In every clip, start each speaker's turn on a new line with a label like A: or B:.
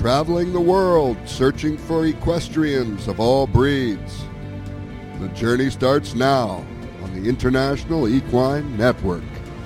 A: traveling the world searching for equestrians of all breeds. The journey starts now on the International Equine Network.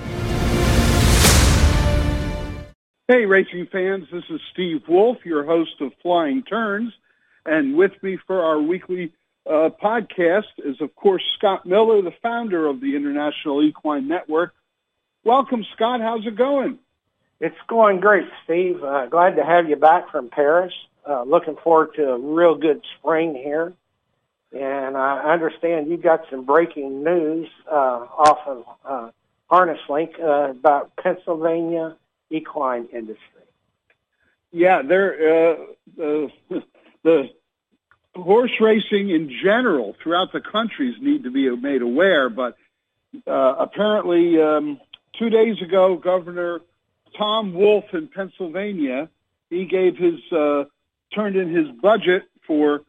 B: Hey, racing fans, this is Steve Wolf, your host of Flying Turns, and with me for our weekly podcast is, of course, Scott Miller, the founder of the International Equine Network. Welcome, Scott. How's it going?
C: It's going great, Steve. Glad to have you back from Paris. Looking forward to a real good spring here. And I understand you got some breaking news off of Harness Link about Pennsylvania equine industry.
B: Yeah, the horse racing in general throughout the countries need to be made aware, but apparently 2 days ago, Governor Tom Wolf in Pennsylvania, he gave turned in his budget for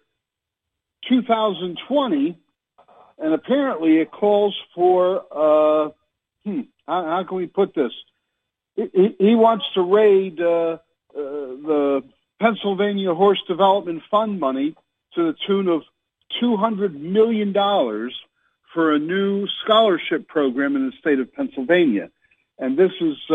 B: 2020, and apparently it calls for, how can we put this? He wants to raid the Pennsylvania Horse Development Fund money to the tune of $200 million for a new scholarship program in the state of Pennsylvania. And this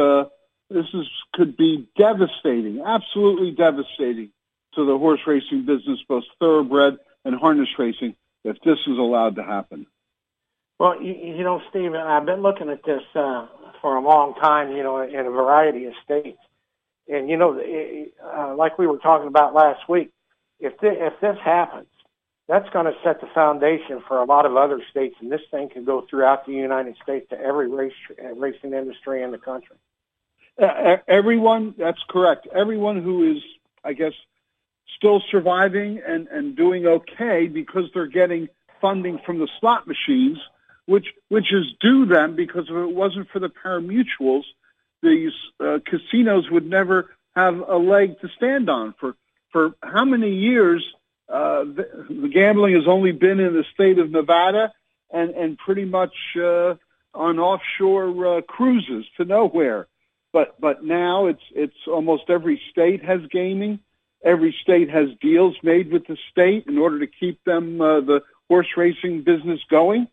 B: could be devastating, absolutely devastating to the horse racing business, both thoroughbred and harness racing, if this is allowed to happen.
C: Well, you know, Steve, I've been looking at this for a long time, you know, in a variety of states. And, you know, like we were talking about last week, if this happens, that's going to set the foundation for a lot of other states, and this thing can go throughout the United States to every racing industry in the country.
B: Everyone, that's correct. Everyone who is, I guess, still surviving and doing okay because they're getting funding from the slot machines, which is due them, because if it wasn't for the pari-mutuels, these casinos would never have a leg to stand on. For how many years the gambling has only been in the state of Nevada and pretty much on offshore cruises to nowhere. But now it's almost every state has gaming. Every state has deals made with the state in order to keep them the horse racing business going.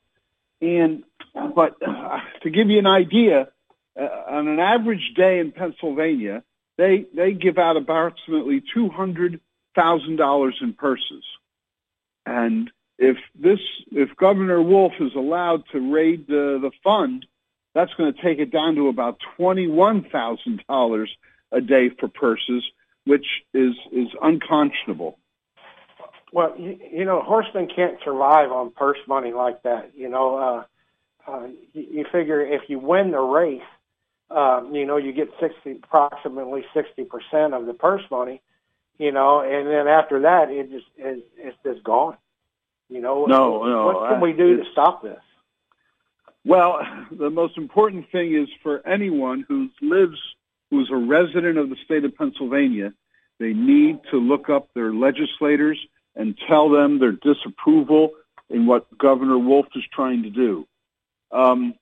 B: But to give you an idea, on an average day in Pennsylvania, they give out approximately $200,000 in purses. And if Governor Wolf is allowed to raid the fund, that's going to take it down to about $21,000 a day for purses, which is unconscionable.
C: Well, you know, horsemen can't survive on purse money like that. You know, you figure if you win the race, you know, you get approximately 60% of the purse money, you know, and then after that, it's just gone. You know, what can we do to stop this?
B: Well, the most important thing is for anyone who's a resident of the state of Pennsylvania, they need to look up their legislators and tell them their disapproval in what Governor Wolf is trying to do. And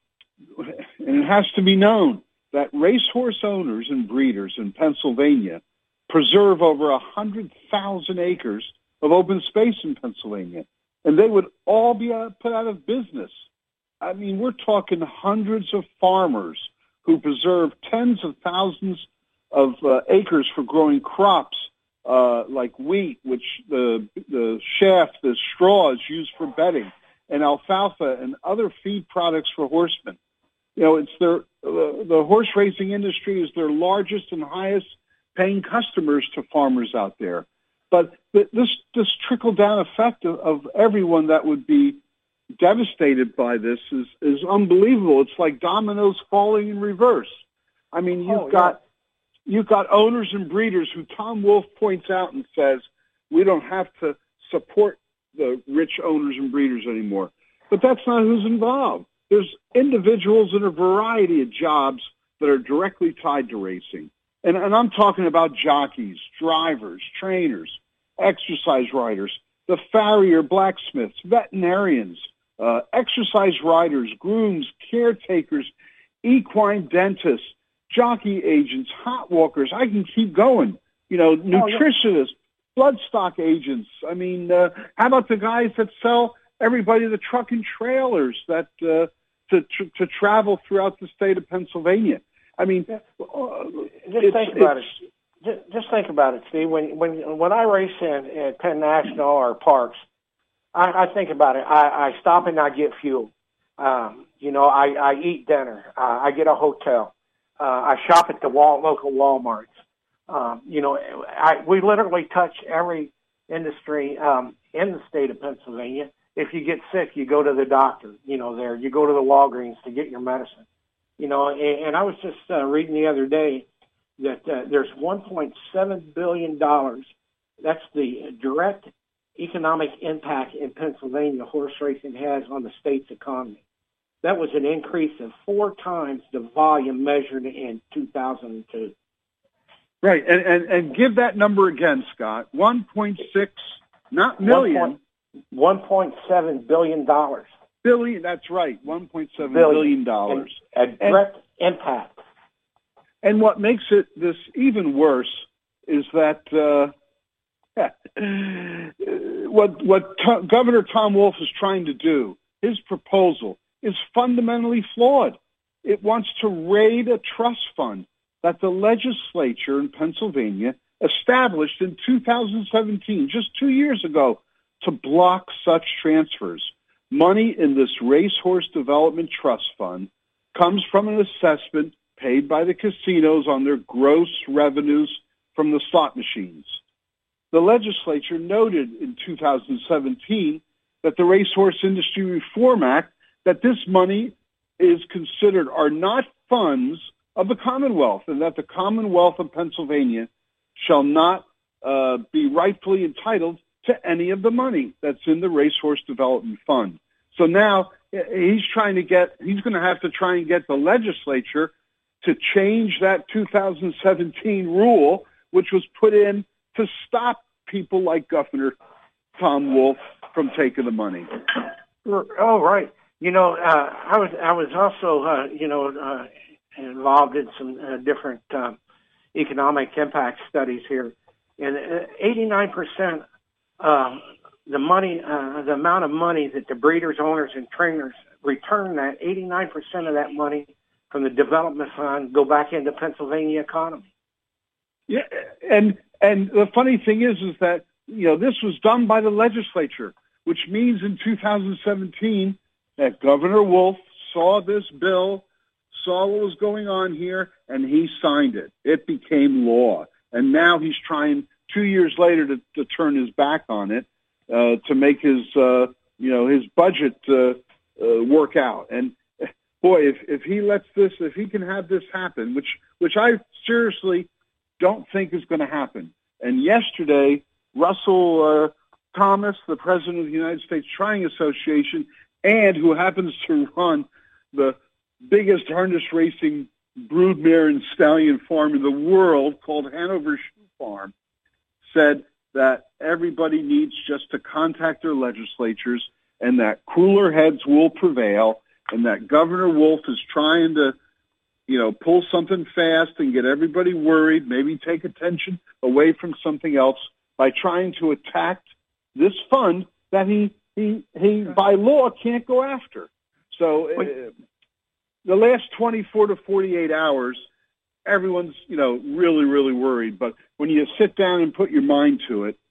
B: it has to be known that racehorse owners and breeders in Pennsylvania preserve over 100,000 acres of open space in Pennsylvania, and they would all be put out of business. I mean, we're talking hundreds of farmers who preserve tens of thousands of acres for growing crops like wheat, which the chaff, the straw is used for bedding, and alfalfa and other feed products for horsemen. You know, it's the horse racing industry is their largest and highest paying customers to farmers out there. But this trickle-down effect of everyone that would be devastated by this is unbelievable. It's like dominoes falling in reverse. I mean, you've got owners and breeders who Tom Wolf points out and says, we don't have to support the rich owners and breeders anymore. But that's not who's involved. There's individuals in a variety of jobs that are directly tied to racing. And I'm talking about jockeys, drivers, trainers, exercise riders, the farrier blacksmiths, veterinarians, exercise riders, grooms, caretakers, equine dentists, jockey agents, hot walkers. I can keep going. nutritionists, blood stock agents. I mean, how about the guys that sell everybody the truck and trailers that to travel throughout the state of Pennsylvania? I mean,
C: just think about it. Just think about it, Steve. When I race at Penn National or Parks, I think about it. I stop and I get fuel. I eat dinner. I get a hotel. I shop at the local Walmarts. We literally touch every industry in the state of Pennsylvania. If you get sick, you go to the doctor. You go to the Walgreens to get your medicine. And I was just reading the other day that there's $1.7 billion. That's the direct economic impact in Pennsylvania horse racing has on the state's economy. That was an increase of 4 times the volume measured in 2002.
B: Right, and give that number again, Scott. 1.6, not million.
C: $1.7 billion.
B: Billion, that's right, $1.7 billion.
C: A direct impact.
B: And what makes this even worse is that what Governor Tom Wolf is trying to do, his proposal, is fundamentally flawed. It wants to raid a trust fund that the legislature in Pennsylvania established in 2017, just 2 years ago, to block such transfers. Money in this Racehorse Development Trust Fund comes from an assessment paid by the casinos on their gross revenues from the slot machines. The legislature noted in 2017 that the Racehorse Industry Reform Act, that this money is considered are not funds of the Commonwealth, and that the Commonwealth of Pennsylvania shall not be rightfully entitled to any of the money that's in the Racehorse Development Fund. So now he's going to have to try and get the legislature to change that 2017 rule, which was put in to stop people like Governor Tom Wolf from taking the money.
C: Oh, right. I was also, involved in some different economic impact studies here, and 89% the amount of money that the breeders, owners, and trainers return, that 89% of that money from the development fund go back into Pennsylvania economy.
B: Yeah, and the funny thing is that this was done by the legislature, which means in 2017 that Governor Wolf saw this bill, saw what was going on here, and he signed it. It became law, and now he's trying 2 years later to turn his back on it to make his budget work out. And boy, if he can have this happen, which I seriously don't think is going to happen. And yesterday, Russell Thomas, the president of the United States Trying Association, and who happens to run the biggest harness racing broodmare and stallion farm in the world called Hanover Shoe Farm, said that everybody needs just to contact their legislatures and that cooler heads will prevail, and that Governor Wolf is trying to, pull something fast and get everybody worried, maybe take attention away from something else by trying to attack this fund that he by law can't go after. So the last 24 to 48 hours, everyone's, really, really worried. But when you sit down and put your mind to it,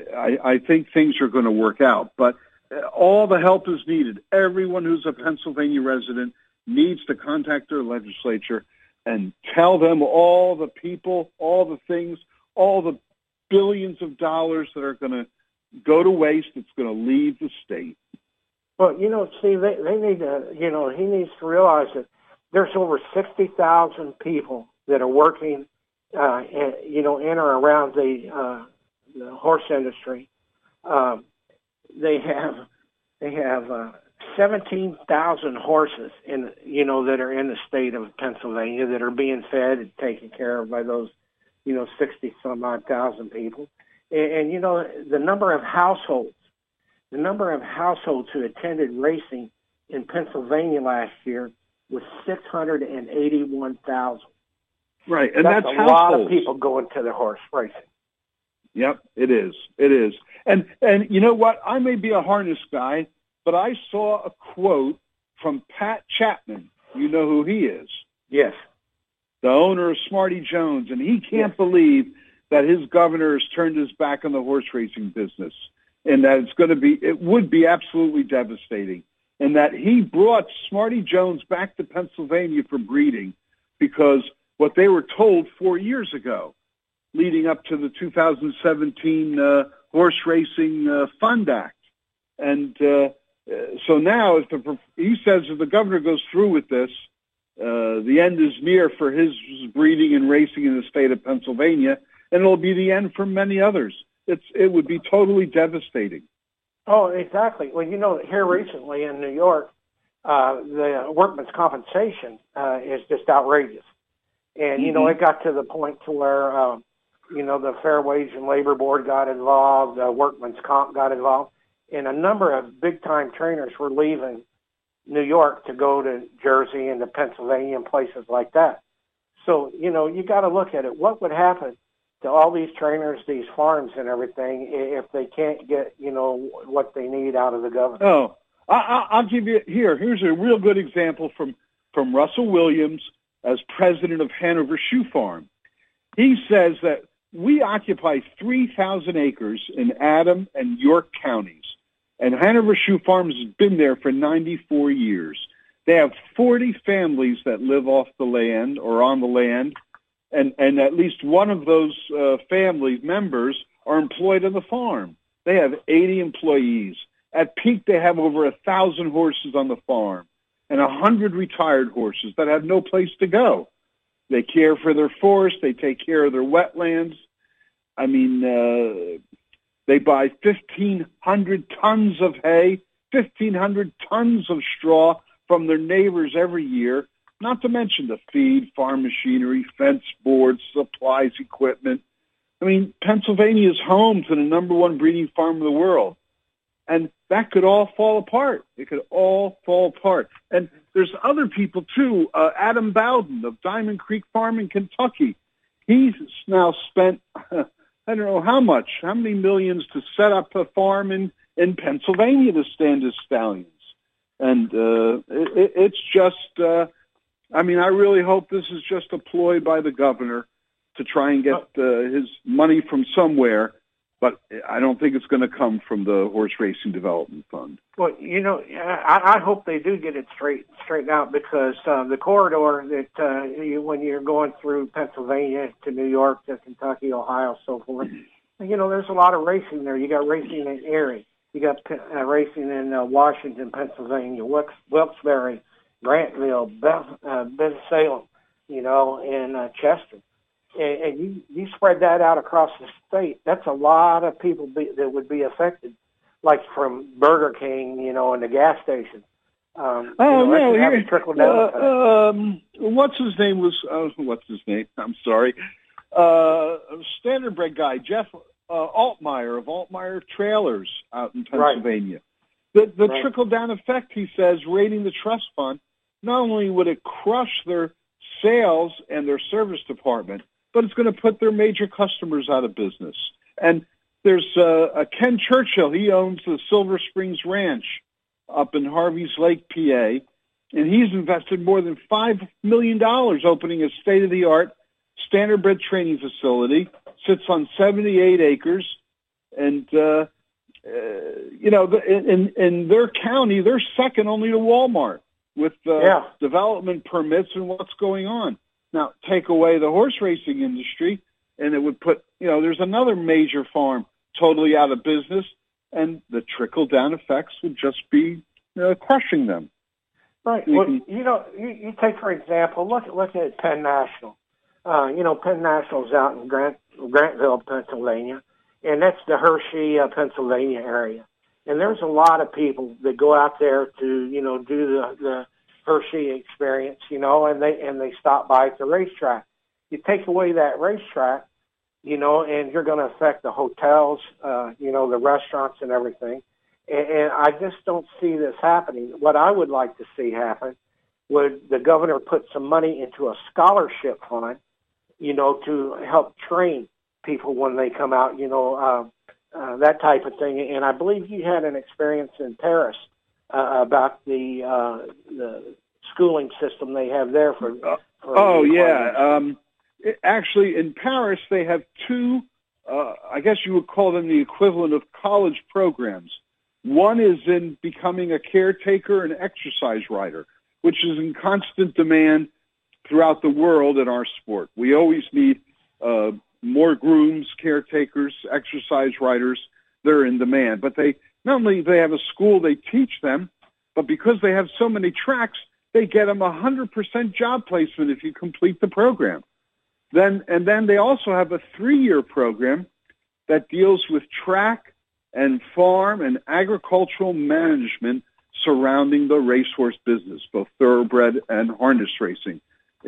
B: I think things are going to work out. But all the help is needed. Everyone who's a Pennsylvania resident needs to contact their legislature and tell them all the people, all the things, all the billions of dollars that are going to go to waste. It's going to leave the state.
C: Well, Steve, they need to, he needs to realize that there's over 60,000 people that are working, in or around the horse industry. They have 17,000 horses that are in the state of Pennsylvania that are being fed and taken care of by those, 60 some odd thousand people. And the number of households who attended racing in Pennsylvania last year was 681,000.
B: Right, and
C: that's
B: that's
C: a lot of
B: households.
C: people going to the horse racing.
B: Yep, it is. It is. And you know what? I may be a harness guy, but I saw a quote from Pat Chapman. You know who he is?
C: Yes.
B: The owner of Smarty Jones, and he can't believe that his governor has turned his back on the horse racing business, and that it would be absolutely devastating, and that he brought Smarty Jones back to Pennsylvania for breeding because what they were told 4 years ago, leading up to the 2017 Horse Racing Fund Act. And so now, he says if the governor goes through with this, the end is near for his breeding and racing in the state of Pennsylvania, and it'll be the end for many others. It would be totally devastating.
C: Oh, exactly. Well, here recently in New York, the workman's compensation is just outrageous. And, it got to the point to where, the Fair Wage and Labor Board got involved, Workman's Comp got involved, and a number of big-time trainers were leaving New York to go to Jersey and to Pennsylvania and places like that. So, you got to look at it. What would happen to all these trainers, these farms and everything, if they can't get, what they need out of the government?
B: Oh, I'll give you, here's a real good example from Russell Williams as president of Hanover Shoe Farm. He says that we occupy 3,000 acres in Adam and York counties, and Hanover Shoe Farm has been there for 94 years. They have 40 families that live off the land or on the land, and at least one of those family members are employed on the farm. They have 80 employees. At peak, they have over 1,000 horses on the farm and 100 retired horses that have no place to go. They care for their forest. They take care of their wetlands. I mean, they buy 1,500 tons of hay, 1,500 tons of straw from their neighbors every year, not to mention the feed, farm machinery, fence boards, supplies, equipment. I mean, Pennsylvania is home to the number one breeding farm in the world. And that could all fall apart. It could all fall apart. And there's other people, too. Adam Bowden of Diamond Creek Farm in Kentucky. He's now spent, I don't know how many millions to set up a farm in Pennsylvania to stand his stallions. And it's just, I really hope this is just a ploy by the governor to try and get his money from somewhere. But I don't think it's going to come from the Horse Racing Development Fund.
C: Well, I hope they do get it straightened out because the corridor that when you're going through Pennsylvania to New York to Kentucky, Ohio, so forth, there's a lot of racing there. You got racing in Erie. You got racing in Washington, Pennsylvania, Wilkes-Barre, Grantville, Bensalem, and Chester. And you spread that out across the state, that's a lot of people that would be affected, like from Burger King, and the gas station. Trickle down.
B: What's his name? I'm sorry. Standardbred guy, Jeff Altmaier of Altmaier Trailers out in Pennsylvania. Right. The trickle-down effect, he says, raiding the trust fund, not only would it crush their sales and their service department, but it's going to put their major customers out of business. And there's Ken Churchill. He owns the Silver Springs Ranch up in Harveys Lake, PA, and he's invested more than $5 million opening a state-of-the-art standardbred training facility. Sits on 78 acres, and in their county, they're second only to Walmart with development permits and what's going on. Now, take away the horse racing industry, and it would put, there's another major farm totally out of business, and the trickle-down effects would just be crushing them.
C: Right. Well, you take, for example, look at Penn National. Penn National's out in Grantville, Pennsylvania, and that's the Hershey, Pennsylvania area. And there's a lot of people that go out there to, do the Hershey experience, and they stop by at the racetrack. You take away that racetrack, and you're going to affect the hotels, the restaurants and everything. And I just don't see this happening. What I would like to see happen would the governor put some money into a scholarship fund to help train people when they come out, that type of thing. And I believe you had an experience in Paris about the schooling system they have there for
B: actually, in Paris, they have two, I guess you would call them the equivalent of college programs. One is in becoming a caretaker and exercise rider, which is in constant demand throughout the world in our sport. We always need more grooms, caretakers, exercise riders. They're in demand. But they not only they have a school, they teach them, but because they have so many tracks, they get them 100% job placement if you complete the program. Then they also have a 3-year program that deals with track and farm and agricultural management surrounding the racehorse business, both thoroughbred and harness racing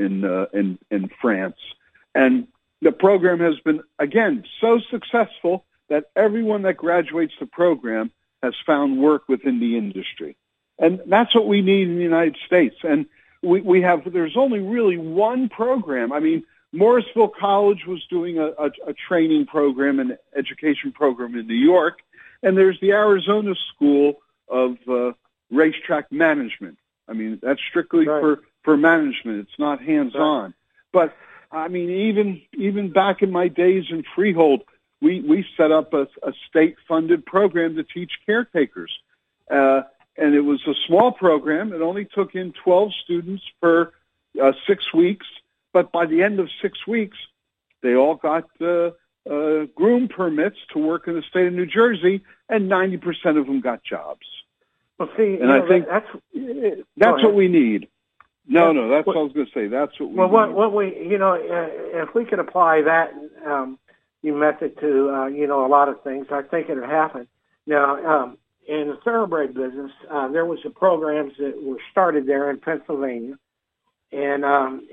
B: in France. And the program has been, again, so successful that everyone that graduates the program has found work within the industry. And that's what we need in the United States. And there's only really one program. I mean, Morrisville College was doing a training program, an education program in New York, and there's the Arizona School of Racetrack Management. I mean, that's strictly for management. It's not hands-on. Right. But, I mean, even back in my days in Freehold, we set up a state-funded program to teach caretakers. And it was a small program. It only took in 12 students per 6 weeks. But by the end of 6 weeks, they all got groom permits to work in the state of New Jersey, and 90% of them got jobs.
C: Well, see,
B: and I think that's what we need. That's what I was going to say. That's what we need.
C: Well, what we, if we could apply that method to, a lot of things, I think it would happen. Now, in the thoroughbred business, there was the programs that were started there in Pennsylvania. And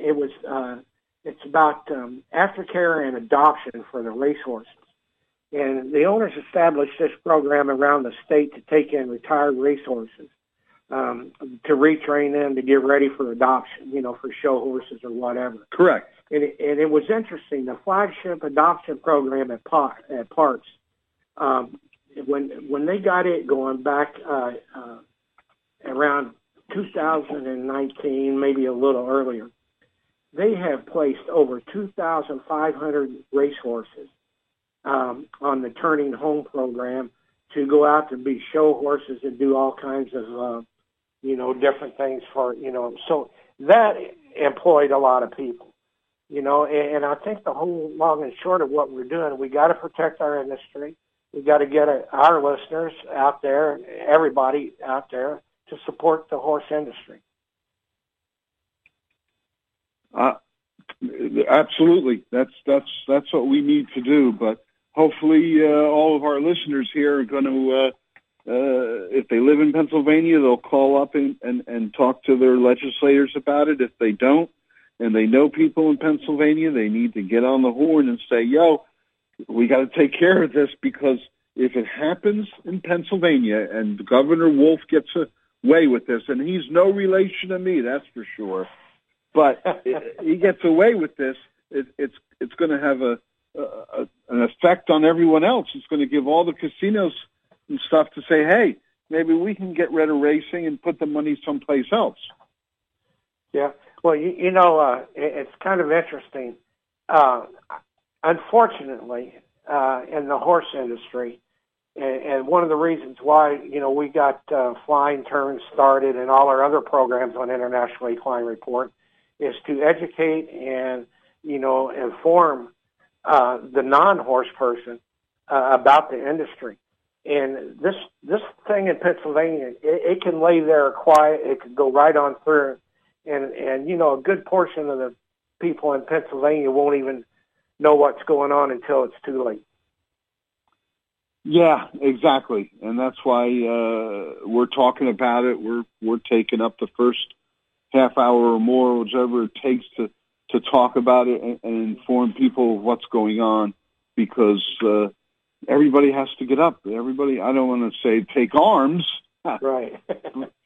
C: it's about aftercare and adoption for the racehorses. And the owners established this program around the state to take in retired racehorses, to retrain them to get ready for adoption, for show horses or whatever.
B: Correct.
C: And it was interesting. The flagship adoption program at Parks, when they got it going back around 2019, maybe a little earlier, they have placed over 2,500 racehorses on the Turning Home program to go out to be show horses and do all kinds of, different things for, so that employed a lot of people, and I think the whole long and short of what we're doing, we got to protect our industry. We got to get our listeners out there, everybody out there, to support the horse industry.
B: Absolutely, that's what we need to do. But hopefully, all of our listeners here are going to, if they live in Pennsylvania, they'll call up and talk to their legislators about it. If they don't, and they know people in Pennsylvania, they need to get on the horn and say, "Yo, we got to take care of this," because if it happens in Pennsylvania and Governor Wolf gets away with this, and he's no relation to me, that's for sure, but he gets away with this, it's going to have an effect on everyone else. It's going to give all the casinos and stuff to say, hey, maybe we can get rid of racing and put the money someplace else.
C: Yeah, well, it's kind of interesting. Unfortunately, in the horse industry, and one of the reasons why, we got Flying Turns started and all our other programs on International Equine Report is to educate and, inform the non-horse person about the industry. And this thing in Pennsylvania, it can lay there quiet. It can go right on through. And a good portion of the people in Pennsylvania won't even know what's going on until it's too late.
B: Yeah, exactly, and that's why we're talking about it. We're taking up the first half hour or more, whichever it takes to talk about it and inform people of what's going on, because everybody has to get up. Everybody, I don't want to say take arms,
C: right?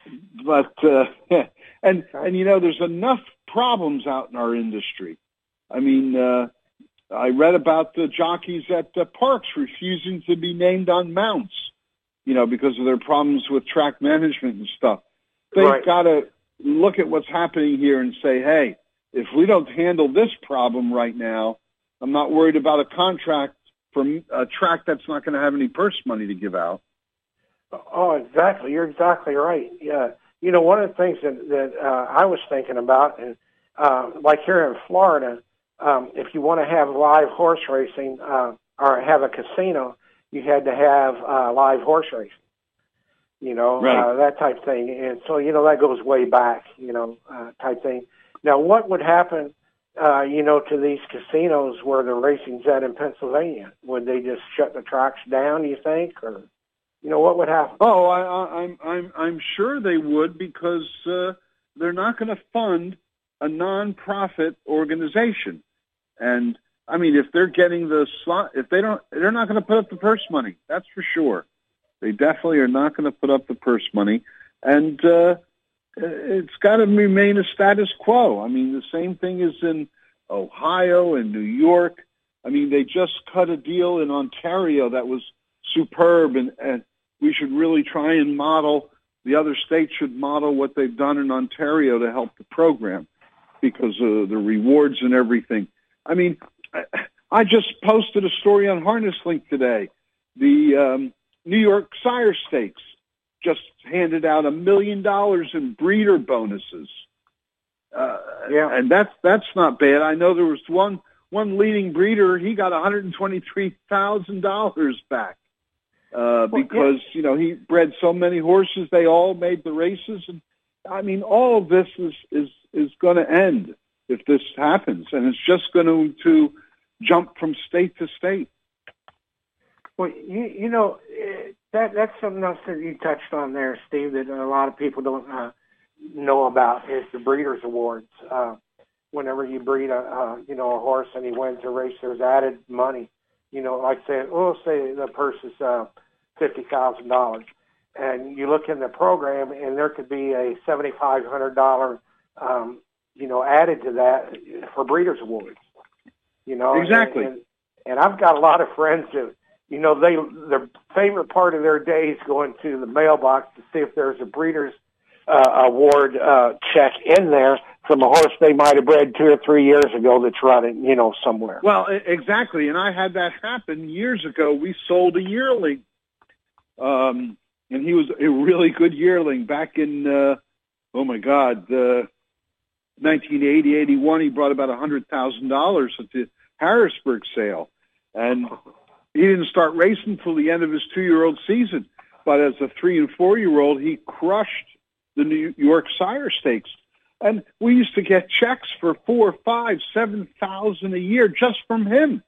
B: But and there's enough problems out in our industry. I mean, I read about the jockeys at parks refusing to be named on mounts, because of their problems with track management and stuff. They've got to look at what's happening here and say, hey, if we don't handle this problem right now, I'm not worried about a contract for a track that's not going to have any purse money to give out.
C: Oh, exactly. You're exactly right. Yeah. One of the things that I was thinking about, and like here in Florida, if you want to have live horse racing or have a casino, you had to have live horse racing, that type thing. And so, that goes way back, type thing. Now, what would happen, to these casinos where the racing's at in Pennsylvania? Would they just shut the tracks down, you think, or, what would happen?
B: Oh, I'm sure they would, because they're not going to fund a nonprofit organization. And I mean, if they're getting the slot, they're not going to put up the purse money. That's for sure. They definitely are not going to put up the purse money. And it's got to remain a status quo. I mean, the same thing is in Ohio and New York. I mean, they just cut a deal in Ontario that was superb, and we should really try and the other states should model what they've done in Ontario to help the program because of the rewards and everything. I mean, I just posted a story on Harness Link today. The New York Sire Stakes just handed out $1 million in breeder bonuses. And that's not bad. I know there was one leading breeder, he got $123,000 back because, he bred so many horses, they all made the races. And I mean, all of this is going to end if this happens, and it's just going to jump from state to state.
C: Well, that's something else that you touched on there, Steve, that a lot of people don't know about is the Breeders' Awards. Whenever you breed a horse and he wins a race, there's added money. Like say the purse is $50,000, and you look in the program, and there could be a $7,500 added to that for Breeders' Awards.
B: Exactly.
C: And I've got a lot of friends that, their favorite part of their day is going to the mailbox to see if there's a Breeders' Award check in there from a horse they might have bred 2 or 3 years ago that's running, somewhere.
B: Well, exactly. And I had that happen years ago. We sold a yearling. And he was a really good yearling back in, 1980, 81, he brought about $100,000 at the Harrisburg sale. And he didn't start racing till the end of his 2-year-old season. But as a 3- and 4-year-old, he crushed the New York Sire Stakes. And we used to get checks for $4,000, $5,000, $7,000 a year just from him.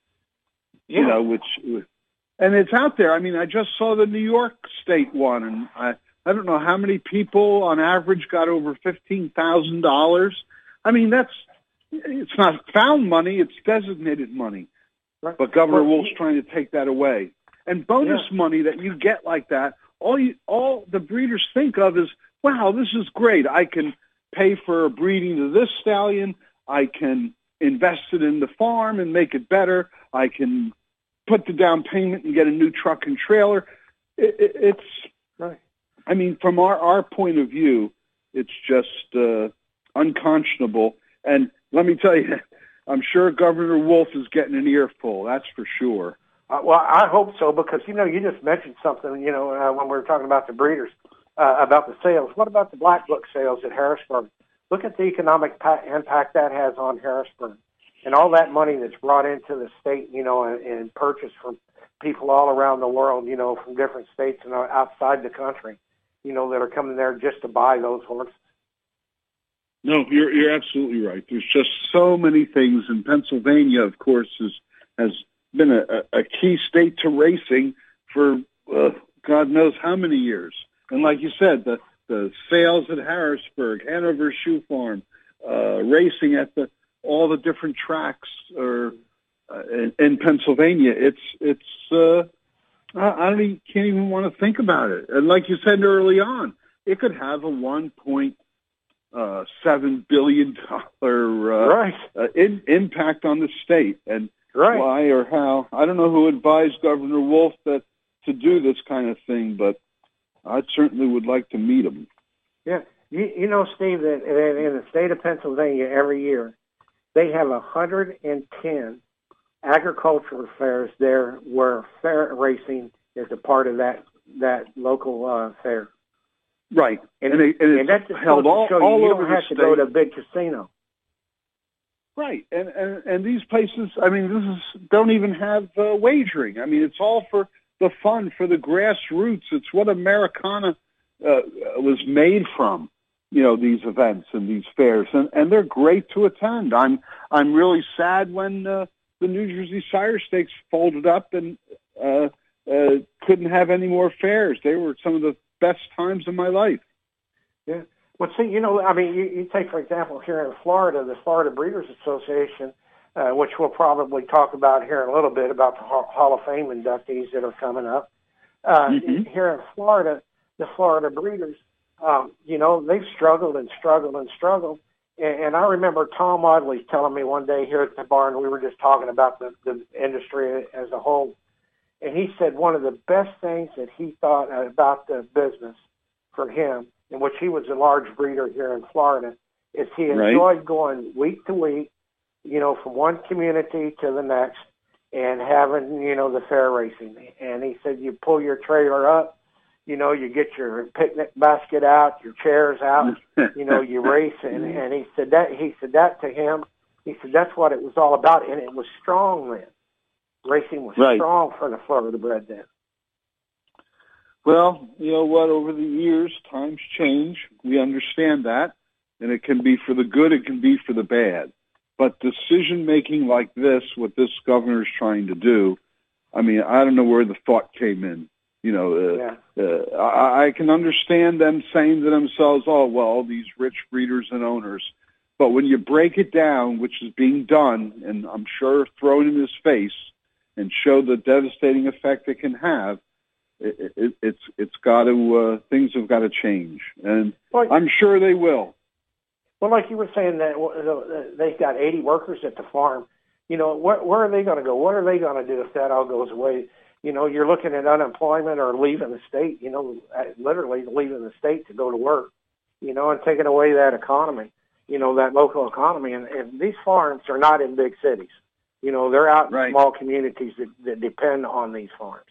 C: Yeah.
B: And it's out there. I mean, I just saw the New York State one, and I don't know how many people on average got over $15,000. I mean, it's not found money, it's designated money.
C: Right.
B: But Governor Wolf's trying to take that away. And bonus money that you get like that, all the breeders think of is, wow, this is great. I can pay for breeding to this stallion. I can invest it in the farm and make it better. I can put the down payment and get a new truck and trailer. It's
C: right.
B: I mean, from our point of view, it's just unconscionable. And let me tell you, I'm sure Governor Wolf is getting an earful. That's for sure.
C: Well, I hope so, because, you just mentioned something, when we were talking about the breeders, about the sales. What about the Black Book sales at Harrisburg? Look at the economic impact that has on Harrisburg. And all that money that's brought into the state, and purchased from people all around the world, from different states and outside the country, that are coming there just to buy those horses.
B: No, you're absolutely right. There's just so many things. And Pennsylvania, of course, has been a key state to racing for God knows how many years. And like you said, the sales at Harrisburg, Hanover Shoe Farm, racing at all the different tracks in Pennsylvania. It's I can't even want to think about it. And like you said early on, it could have a $1.2 $7 billion
C: right.
B: Impact on the state. And
C: right.
B: why or how, I don't know who advised Governor Wolf to do this kind of thing, but I certainly would like to meet him.
C: Yeah. You know, Steve, that in the state of Pennsylvania every year, they have 110 agricultural fairs there where fair racing is a part of that local fair.
B: Right.
C: And that's
B: held all over the state.
C: You don't have to go to a big casino.
B: Right. And these places, I mean, don't even have wagering. I mean, it's all for the fun, for the grassroots. It's what Americana was made from, you know, these events and these fairs. And they're great to attend. I'm really sad when the New Jersey Sire Stakes folded up and couldn't have any more fairs. They were some of the best times of my life.
C: Yeah. Well, see, you know, I mean, you take, for example, here in Florida, the Florida Breeders Association, which we'll probably talk about here in a little bit about the Hall of Fame inductees that are coming up. Here in Florida, the Florida Breeders, you know, they've struggled and struggled and struggled. And I remember Tom Audley telling me one day here at the barn, we were just talking about the industry as a whole. And he said one of the best things that he thought about the business for him, in which he was a large breeder here in Florida, is he enjoyed going week to week, you know, from one community to the next and having, you know, the fair racing. And he said you pull your trailer up, you know, you get your picnic basket out, your chairs out, you know, you race. And he said that to him, he said that's what it was all about. And it was strong then. Racing was strong for the Florida bred then.
B: Well, you know what? Over the years, times change. We understand that. And it can be for the good, it can be for the bad. But decision-making like this, what this governor is trying to do, I mean, I don't know where the thought came in. You know, I can understand them saying to themselves, oh, well, these rich breeders and owners. But when you break it down, which is being done, and I'm sure thrown in his face, and show the devastating effect it can have, it's got to, things have got to change. And I'm sure they will.
C: Well, like you were saying, that they've got 80 workers at the farm. You know, where are they going to go? What are they going to do if that all goes away? You know, you're looking at unemployment or leaving the state, you know, literally leaving the state to go to work, you know, and taking away that economy, you know, that local economy. And these farms are not in big cities. You know, they're out in small communities that depend on these farms.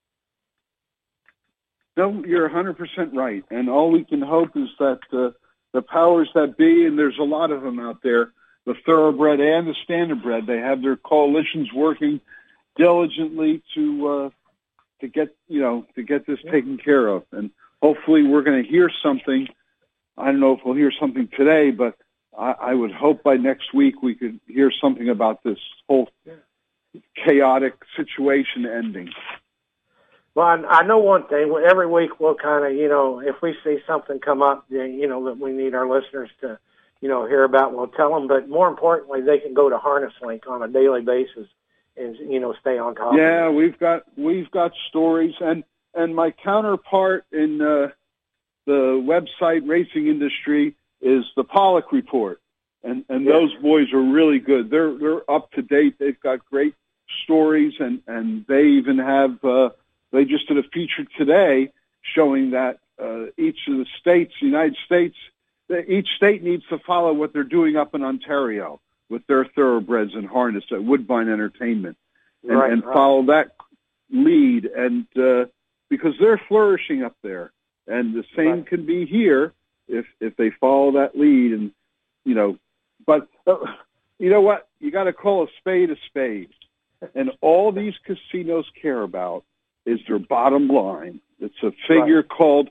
B: No, you're 100% right. And all we can hope is that the powers that be, and there's a lot of them out there, the thoroughbred and the standardbred, they have their coalitions working diligently to get this taken care of. And hopefully we're going to hear something. I don't know if we'll hear something today, but I would hope by next week we could hear something about this whole chaotic situation ending.
C: Well, I know one thing. Every week we'll kind of, you know, if we see something come up, you know, that we need our listeners to, you know, hear about, we'll tell them. But more importantly, they can go to Harness Link on a daily basis and, you know, stay on top of it.
B: Yeah, we've got stories. And my counterpart in the website racing industry is the Pollock Report, and those boys are really good. They're up to date. They've got great stories, and they even have. They just did a feature today showing that each of the states, the United States, each state needs to follow what they're doing up in Ontario with their thoroughbreds and harness at Woodbine Entertainment, and follow that lead, and because they're flourishing up there, and the same can be here. If they follow that lead, and, you know, but you know what? You got to call a spade, and all these casinos care about is their bottom line. It's a figure called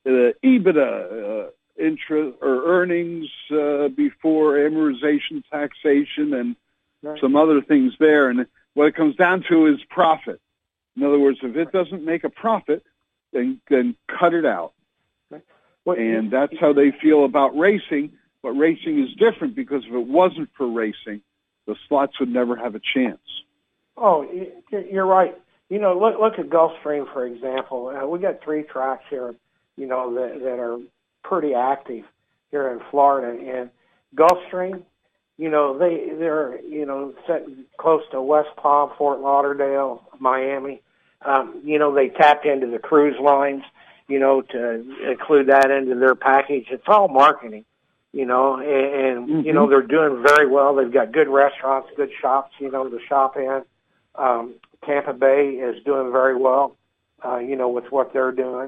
B: EBITDA, interest or earnings before amortization, taxation, and some other things there. And what it comes down to is profit. In other words, if it doesn't make a profit, then cut it out. And that's how they feel about racing. But racing is different, because if it wasn't for racing, the slots would never have a chance.
C: Oh, you're right. You know, look at Gulfstream, for example. We got 3 tracks here, you know, that are pretty active. here in Florida. And Gulfstream, they're set close to West Palm, Fort Lauderdale, Miami. They tapped into the cruise lines, to include that into their package. It's all marketing, and
B: Mm-hmm.
C: they're doing very well. They've got good restaurants, good shops, to shop in. Tampa Bay is doing very well, with what they're doing.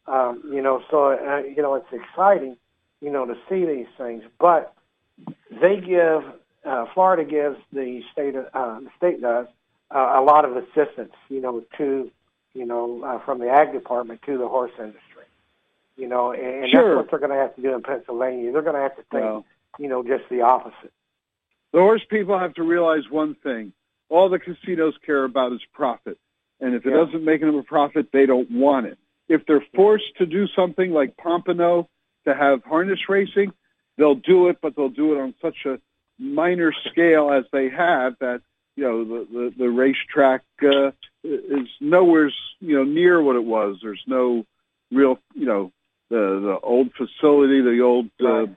C: It's exciting, to see these things. But they give, Florida gives the state does a lot of assistance, to, from the ag department to the horse industry, and
B: Sure.
C: that's what they're going to have to do in Pennsylvania. They're going to have to think,
B: Well,
C: just the opposite.
B: the horse people have to realize one thing. All the casinos care about is profit. And if it doesn't make them a profit, they don't want it. If they're forced to do something like Pompano to have harness racing, they'll do it, but they'll do it on such a minor scale as they have that, the racetrack is nowhere, near what it was. There's no real, the old facility, the old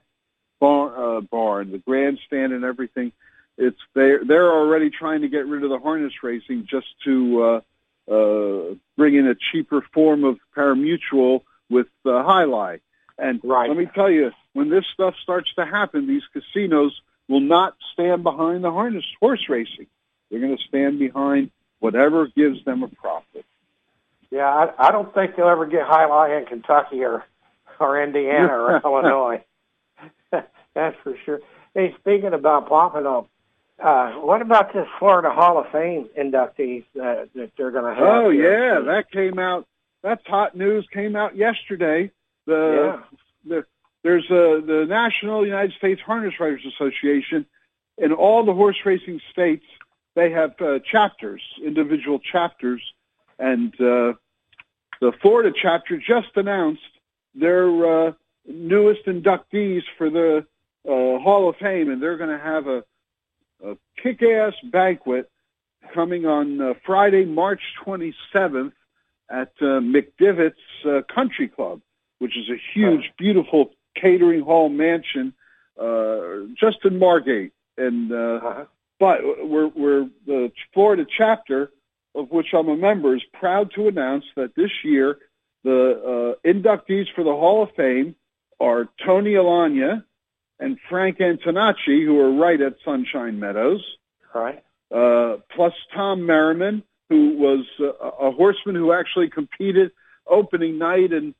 B: barn, the grandstand and everything. They're already trying to get rid of the harness racing just to bring in a cheaper form of parimutuel with Highlight. And let me tell you, when this stuff starts to happen, these casinos will not stand behind the horse racing. They're going to stand behind whatever gives them a profit.
C: Yeah, I don't think they'll ever get Highlight in Kentucky or Indiana or Illinois. That's for sure. Hey, speaking about Pompano, what about this Florida Hall of Fame inductees that they're going to have?
B: Oh, yeah, that came out. That's hot news. Came out yesterday. There's the National United States Harness Writers Association. In all the horse racing states, they have chapters, individual chapters, and the Florida chapter just announced their newest inductees for the Hall of Fame, and they're going to have a kick-ass banquet coming on Friday, March 27th at McDivitt's Country Club, which is a huge, beautiful catering hall mansion just in Margate. And but we're the Florida chapter, of which I'm a member, is proud to announce that this year the inductees for the Hall of Fame are Tony Alagna and Frank Antonacci, who are right at Sunshine Meadows.
C: Right.
B: Plus Tom Merriman, who was a horseman who actually competed opening night in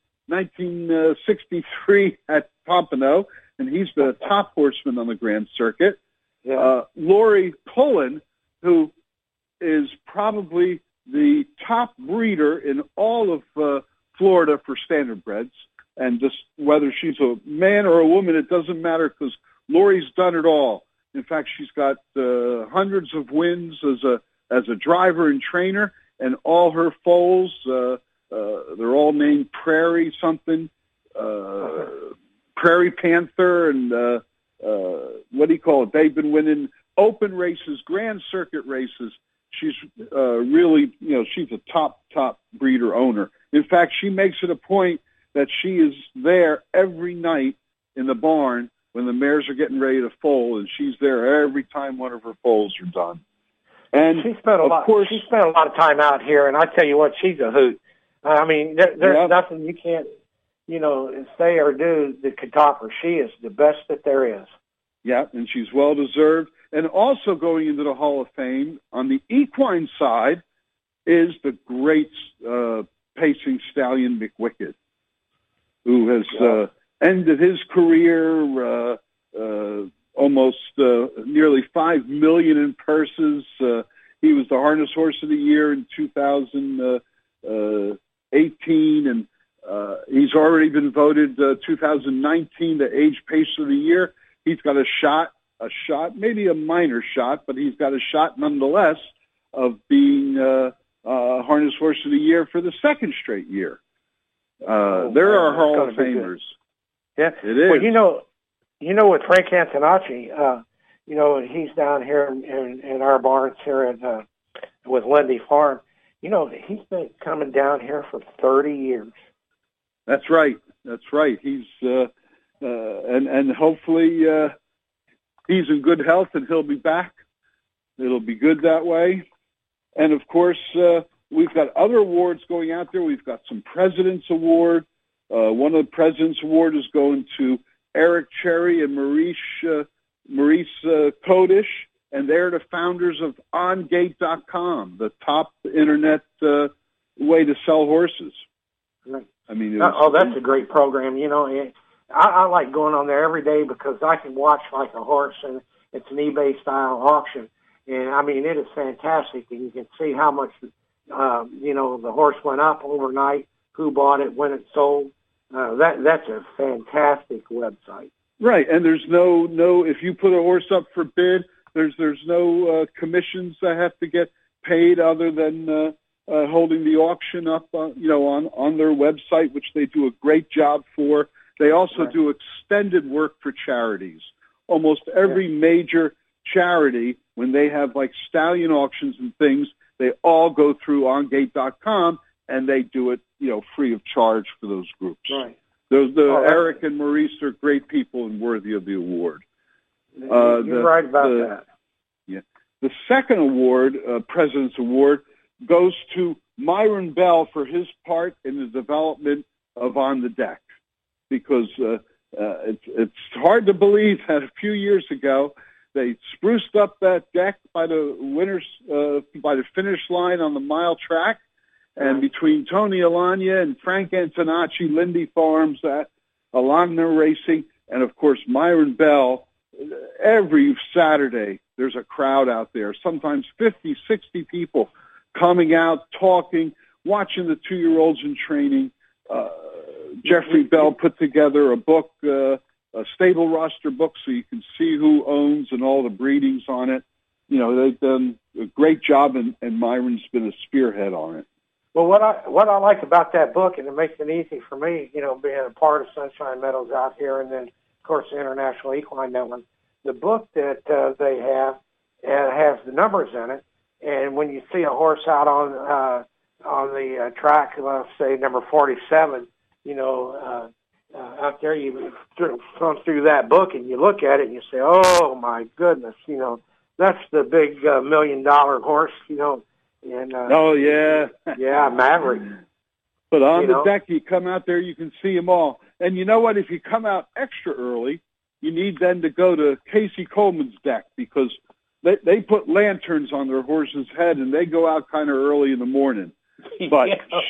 B: 1963 at Pompano, and he's been a top horseman on the Grand Circuit.
C: Yeah.
B: Lori Pullen, who is probably the top breeder in all of Florida for standardbreds. And just whether she's a man or a woman, it doesn't matter because Lori's done it all. In fact, she's got hundreds of wins as a driver and trainer, and all her foals, they're all named Prairie something, Prairie Panther, and what do you call it? They've been winning open races, Grand Circuit races. She's really, she's a top breeder owner. In fact, she makes it a point that she is there every night in the barn when the mares are getting ready to foal, and she's there every time one of her foals are done. And
C: she spent a lot of time out here, and I tell you what, she's a hoot. I mean, there's nothing you can't, say or do that could top her. She is the best that there is.
B: Yeah, and she's well deserved. And also going into the Hall of Fame on the equine side is the great pacing stallion McWicked, who has ended his career almost nearly $5 million in purses. He was the harness horse of the year in 2018, and he's already been voted 2019 the Age Pace of the Year. He's got a shot, maybe a minor shot, but he's got a shot nonetheless of being harness horse of the year for the second straight year. There are Hall of Famers.
C: Yeah,
B: it is.
C: Well, with Frank Antonacci, he's down here in our barns here at with Lindy Farm. He's been coming down here for 30 years.
B: That's right. He's and hopefully he's in good health and he'll be back. It'll be good that way. And of course, we've got other awards going out there. We've got some President's Award. One of the President's Award is going to Eric Cherry and Maurice Kodish, and they're the founders of OnGate.com, the top internet way to sell horses.
C: Right.
B: I mean,
C: that's a great program. You know, I like going on there every day because I can watch like a horse, and it's an eBay style auction. And I mean, it is fantastic, and you can see how much, the horse went up overnight, who bought it, when it sold. That's a fantastic website.
B: Right, and there's no. If you put a horse up for bid, there's no commissions that have to get paid other than holding the auction up, on their website, which they do a great job for. They also do extended work for charities. Almost every major charity, when they have like stallion auctions and things, they all go through OnGate.com, and they do it, free of charge for those groups.
C: Right.
B: Eric and Maurice are great people and worthy of the award.
C: You're right about that.
B: Yeah. The second award, President's Award, goes to Myron Bell for his part in the development of On the Deck, because it's hard to believe that a few years ago they spruced up that deck by the finish line on the mile track, and between Tony Alagna and Frank Antonacci, Lindy Farms, Alagna Racing, and of course Myron Bell, every Saturday there's a crowd out there, sometimes 50, 60 people coming out, talking, watching the 2-year-olds in training. Jeffrey Bell put together a book, a stable roster book, so you can see who owns and all the breedings on it. They've done a great job, and Myron's been a spearhead on it.
C: Well, what I like about that book, and it makes it easy for me, being a part of Sunshine Meadows out here, and then, of course, the International Equine Network, the book that they have has the numbers in it, and when you see a horse out on the track, let's say number 47, out there, you come through that book and you look at it and you say, oh my goodness, that's the big $1 million horse, and
B: oh yeah,
C: yeah, Maverick.
B: But on the deck, you come out there, you can see them all. And you know what? If you come out extra early, you need then to go to Casey Coleman's deck, because they put lanterns on their horse's head and they go out kind of early in the morning. But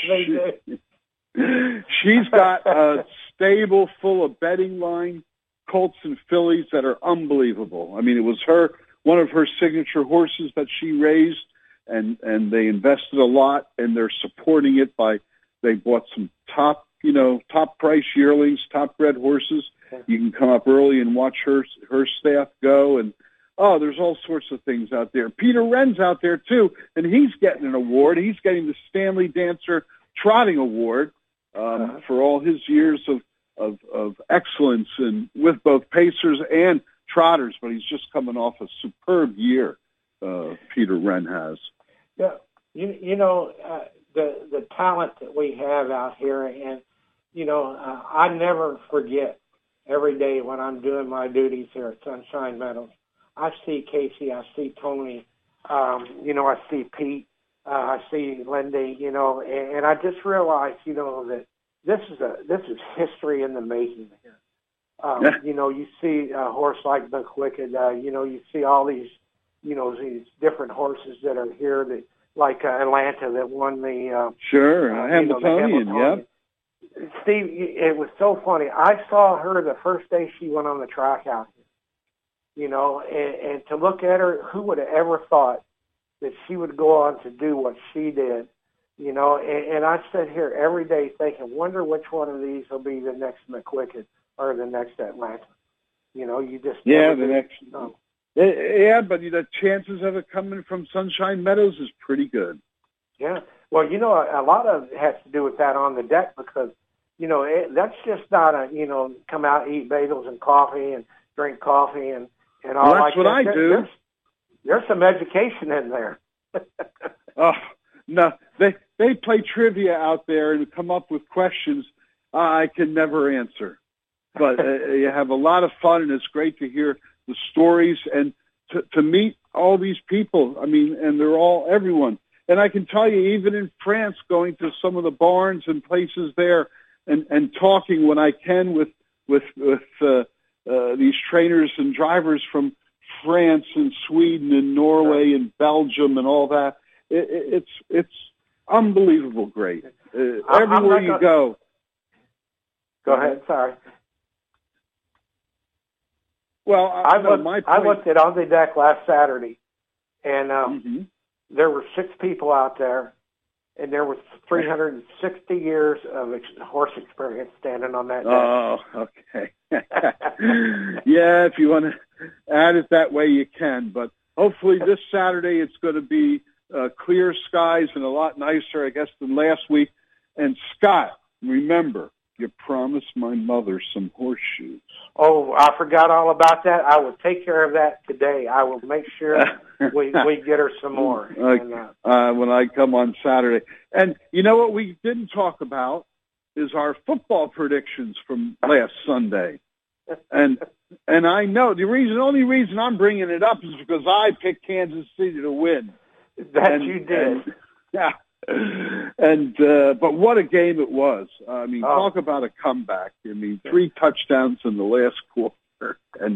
B: she's got a stable full of betting line colts and fillies that are unbelievable. I mean, it was one of her signature horses that she raised, and they invested a lot, and they're supporting it they bought some top price yearlings, top bred horses. You can come up early and watch her staff go, and there's all sorts of things out there. Peter Wren's out there too, and he's getting an award. He's getting the Stanley Dancer Trotting Award for all his years of excellence and with both pacers and trotters. But he's just coming off a superb year. Peter Wren has.
C: Yeah, the talent that we have out here, and I never forget every day when I'm doing my duties here at Sunshine Meadows. I see Casey, I see Tony, I see Pete, I see Lindy, and I just realized, that this is history in the making here. You see a horse like McWicked, you see all these, these different horses that are here that, like Atlanta that won the
B: Hamiltonian,
C: Hamiltonian. Steve, it was so funny. I saw her the first day she went on the track out here, and to look at her, who would have ever thought that she would go on to do what she did, and I sit here every day thinking, wonder which one of these will be the next McWicked or the next Atlanta. You just
B: the next. Yeah, but the chances of it coming from Sunshine Meadows is pretty good.
C: Yeah. Well, a lot of it has to do with that on the deck, because, that's just not come out, eat bagels and coffee and drink coffee and all
B: that's what I do.
C: There's some education in there.
B: No, they play trivia out there and come up with questions I can never answer. but you have a lot of fun, and it's great to hear the stories and to meet all these people. I mean, and they're all everyone. And I can tell you, even in France, going to some of the barns and places there, and talking when I can with these trainers and drivers from France and Sweden and Norway and Belgium and all that. It's unbelievable great. Everywhere you go.
C: Go ahead. Sorry.
B: Well,
C: I looked at On the Deck last Saturday, and there were 6 people out there, and there was 360 years of horse experience standing on that deck.
B: Oh, okay. Yeah, if you want to add it that way, you can. But hopefully this Saturday it's going to be clear skies and a lot nicer, I guess, than last week. And Scott, remember, you promised my mother some horseshoes.
C: Oh, I forgot all about that. I will take care of that today. I will make sure we get her some more.
B: When I come on Saturday. And you know what we didn't talk about is our football predictions from last Sunday. And I know the only reason I'm bringing it up is because I picked Kansas City to win.
C: You did.
B: Yeah. And but what a game it was. I mean, talk about a comeback. I mean, 3 touchdowns in the last quarter. And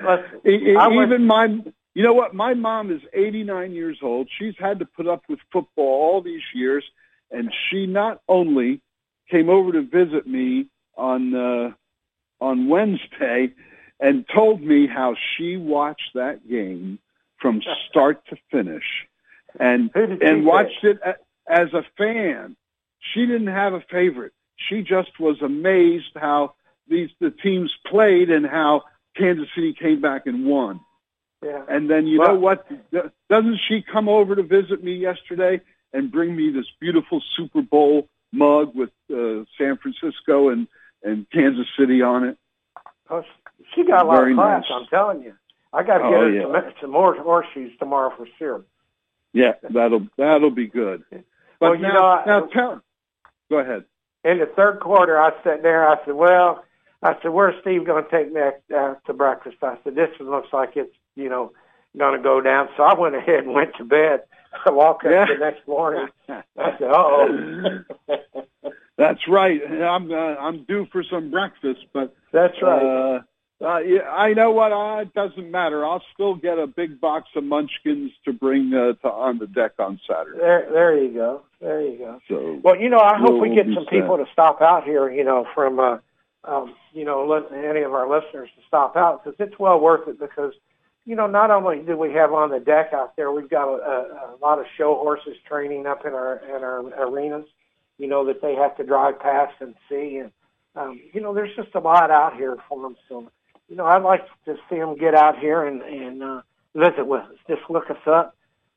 B: you know what? My mom is 89 years old. She's had to put up with football all these years, and she not only came over to visit me on Wednesday and told me how she watched that game from start to finish and watched it as a fan. She didn't have a favorite. She just was amazed how the teams played and how Kansas City came back and won.
C: Yeah.
B: And then you know what? Doesn't she come over to visit me yesterday and bring me this beautiful Super Bowl mug with San Francisco and Kansas City on it?
C: Oh, she got a lot of class,
B: nice.
C: I'm telling you. I got to get her some more horseshoes tomorrow for sure.
B: Yeah, that'll be good. But now go ahead.
C: In the third quarter, I sat there. I said, where's Steve going to take me to breakfast? I said, this one looks like it's, going to go down. So I went ahead and went to bed. I woke up the next morning. I said, uh-oh.
B: That's right. I'm due for some breakfast, but
C: that's right.
B: I know what. It doesn't matter. I'll still get a big box of Munchkins to bring to On the Deck on Saturday.
C: There you go. There you go.
B: So,
C: well, I hope we get some people to stop out here. From any of our listeners to stop out, because it's well worth it. Because not only do we have On the Deck out there, we've got a lot of show horses training up in our arenas. That they have to drive past and see, and there's just a lot out here for them. So. I'd like to see them get out here and visit with us. Just look us up.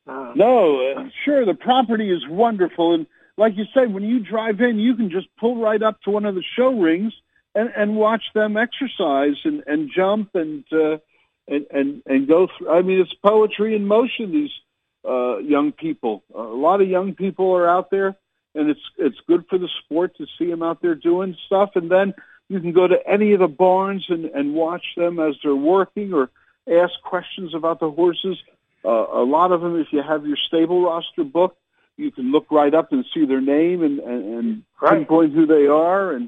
B: Sure. The property is wonderful. And like you said, when you drive in, you can just pull right up to one of the show rings and watch them exercise and jump and go through. I mean, it's poetry in motion, these young people. A lot of young people are out there, and it's good for the sport to see them out there doing stuff. And then you can go to any of the barns and watch them as they're working or ask questions about the horses. A lot of them, if you have your stable roster book, you can look right up and see their name and pinpoint who they are. And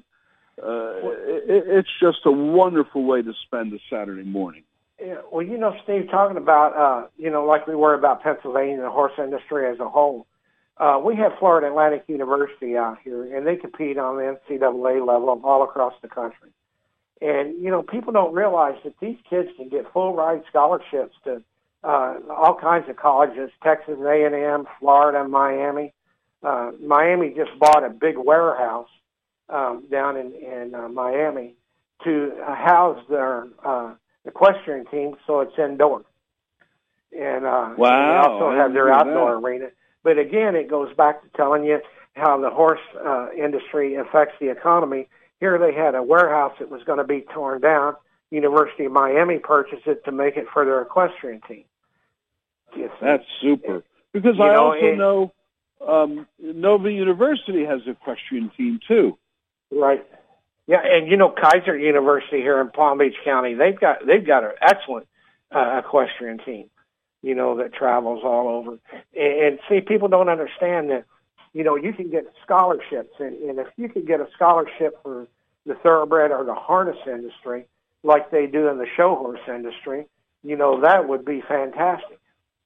B: it's just a wonderful way to spend a Saturday morning.
C: Yeah, well, Steve, talking about, like we were about Pennsylvania and the horse industry as a whole, we have Florida Atlantic University out here, and they compete on the NCAA level all across the country. And, people don't realize that these kids can get full-ride scholarships to all kinds of colleges, Texas A&M, Florida, Miami. Miami just bought a big warehouse down in Miami to house their equestrian team, so it's indoor. And they also have their outdoor arena. But again, it goes back to telling you how the horse industry affects the economy. Here they had a warehouse that was going to be torn down. University of Miami purchased it to make it for their equestrian team.
B: That's super. Because I also know Nova University has an equestrian team too.
C: Right. Yeah, and Kaiser University here in Palm Beach County, they've got an excellent equestrian team, that travels all over. And see, people don't understand that, you can get scholarships, and if you could get a scholarship for the thoroughbred or the harness industry, like they do in the show horse industry, that would be fantastic.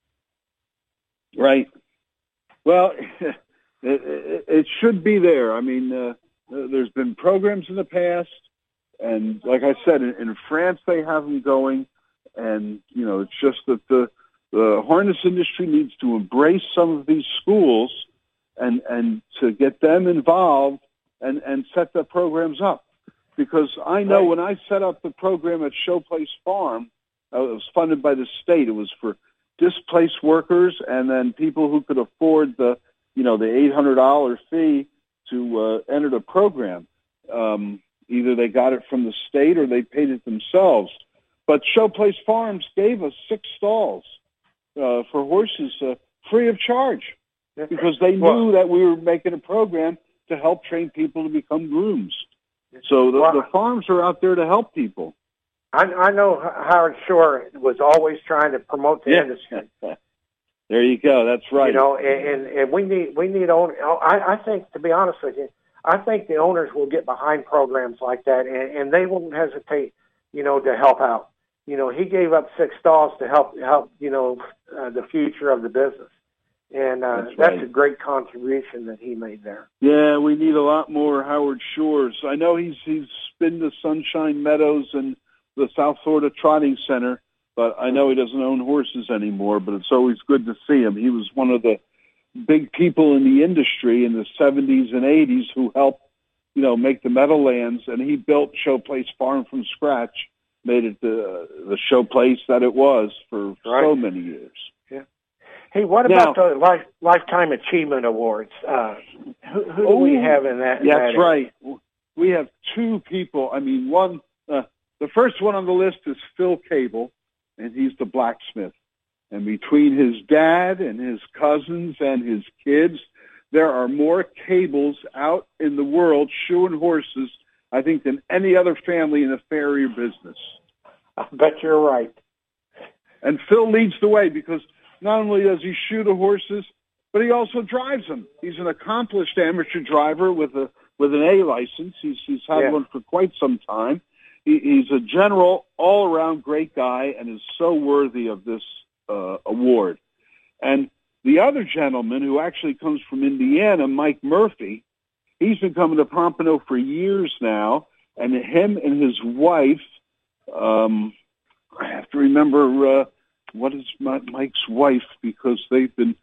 B: Right. Well, it should be there. I mean, there's been programs in the past, and like I said, in France they have them going, and it's just that the harness industry needs to embrace some of these schools and to get them involved and set the programs up. Because I know when I set up the program at Showplace Farm, it was funded by the state. It was for displaced workers and then people who could afford the $800 fee to enter the program. Either they got it from the state or they paid it themselves. But Showplace Farms gave us 6 stalls for horses free of charge because they knew that we were making a program to help train people to become grooms. So the farms are out there to help people.
C: I know Howard Shore was always trying to promote the industry.
B: There you go. That's right.
C: And we need owners. I think, to be honest with you, I think the owners will get behind programs like that, and they won't hesitate, to help out. He gave up 6 stalls to help the future of the business. And that's a great contribution that he made there.
B: Yeah, we need a lot more Howard Shores. I know he's been to Sunshine Meadows and the South Florida Trotting Center, but I know he doesn't own horses anymore, but it's always good to see him. He was one of the big people in the industry in the 70s and 80s who helped, make the Meadowlands, and he built Showplace Farm from scratch, made it the Showplace that it was for so many years.
C: Hey, what about the Lifetime Achievement Awards? Who do we have in that?
B: That's right. We have 2 people. I mean, the first one on the list is Phil Cable, and he's the blacksmith. And between his dad and his cousins and his kids, there are more cables out in the world shoeing horses, I think, than any other family in the farrier business.
C: I bet you're right.
B: And Phil leads the way because not only does he shoe the horses, but he also drives them. He's an accomplished amateur driver with an A license. He's had one for quite some time. He's a general, all-around great guy and is so worthy of this award. And the other gentleman who actually comes from Indiana, Mike Murphy, he's been coming to Pompano for years now, and him and his wife, I have to remember what is Mike's wife, because they've been,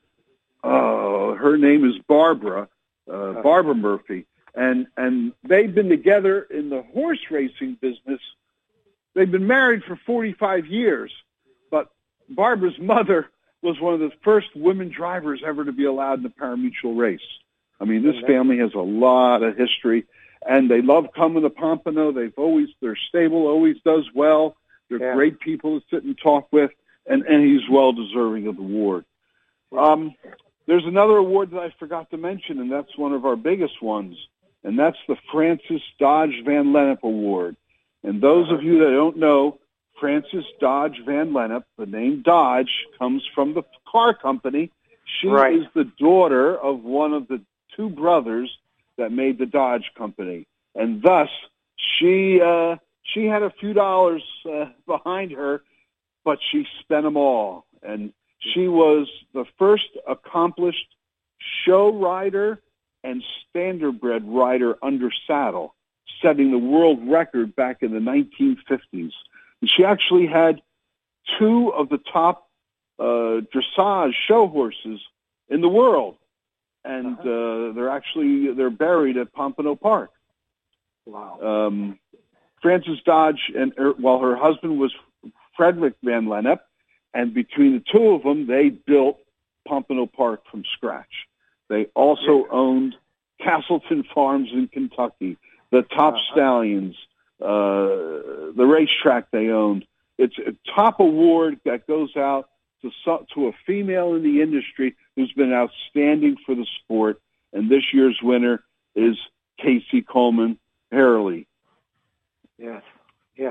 B: her name is Barbara Murphy. And they've been together in the horse racing business. They've been married for 45 years, but Barbara's mother was one of the first women drivers ever to be allowed in a parimutuel race. I mean, this family has a lot of history, and they love coming to Pompano. Their stable always does well. They're great people to sit and talk with, and he's well deserving of the award. There's another award that I forgot to mention, and that's one of our biggest ones, and that's the Francis Dodge Van Lennep Award. And those of you that don't know, Francis Dodge Van Lennep, the name Dodge, comes from the car company. She is the daughter of one of the 2 brothers that made the Dodge company. And thus, she had a few dollars behind her, but she spent them all. And she was the first accomplished show rider and standardbred rider under saddle, setting the world record back in the 1950s. And she actually had 2 of the top dressage show horses in the world. And they're buried at Pompano Park. Wow. Frances Dodge and her husband was Frederick Van Lennep, and between the 2 of them, they built Pompano Park from scratch. They also owned Castleton Farms in Kentucky, the Top Stallions, the racetrack they owned. It's a top award that goes out to a female in the industry who's been outstanding for the sport, and this year's winner is Casey Coleman Harley.
C: Yes. Yes.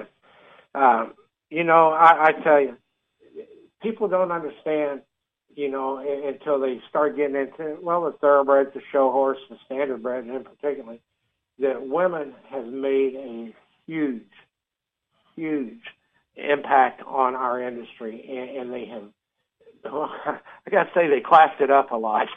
C: I tell you, people don't understand, until they start getting into, the thoroughbreds, the show horse, the standardbred in particular, that women have made a huge, huge impact on our industry, and they have, I got to say, they classed it up a lot.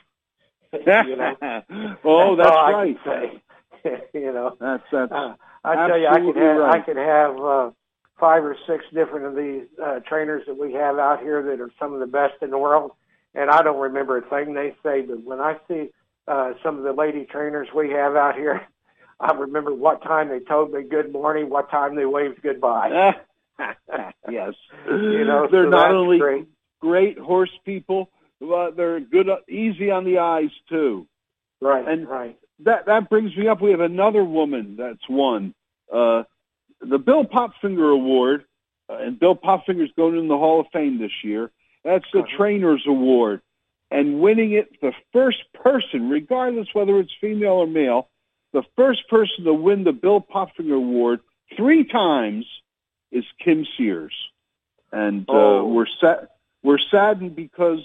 B: Oh, that's right.
C: That's I tell you, I could have 5 or 6 different of these trainers that we have out here that are some of the best in the world, and I don't remember a thing they say. But when I see some of the lady trainers we have out here, I remember what time they told me good morning, what time they waved goodbye.
B: Yes,
C: they're
B: not only great horse people, but they're good, easy on the eyes too.
C: Right,
B: and
C: right.
B: That brings me up. We have another woman that's won the Bill Popfinger Award, and Bill Popfinger's going in the Hall of Fame this year. That's the Trainers Award, and winning it, the first person, regardless whether it's female or male, the first person to win the Bill Popfinger Award 3 times is Kim Sears, and we're saddened because